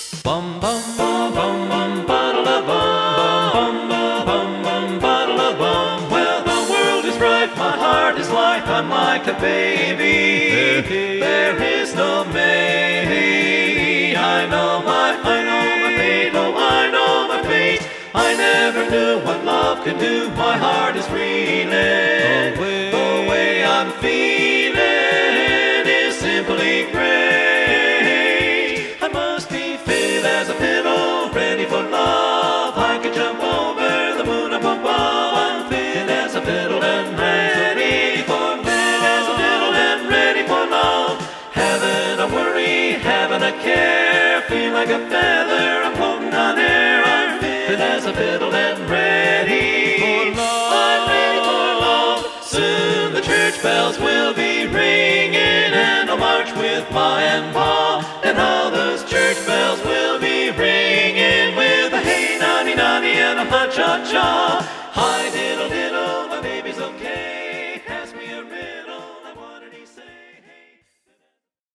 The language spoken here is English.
Bum bum bum bum bum bum bum bum. Well, the world is right, my heart is light. I'm like a baby. There is no May. I know my fate. Oh, I know my fate. I never knew what love could do. My heart is reeling. The way I'm feeling is simply great. I must be fit as a fiddle, ready for love. I could jump over the moon up above. I'm fit as a fiddle and ready for love. Fit as a fiddle and ready for love. Haven't a worry, haven't a care. Feel like a feather, I'm floating on air. I'm fit as a fiddle and ready for love. I'm ready for love. Soon the church bells will be ringing, and I'll march with Ma and Pa. And all those church bells will be ringing with a hey nonny nonny and a ha cha cha.